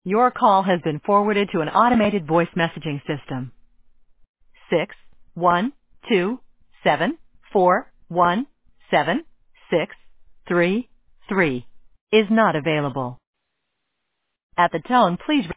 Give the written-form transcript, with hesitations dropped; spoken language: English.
Your call has been forwarded to an automated voice messaging system. 612-741-7633 is not available. At the tone, please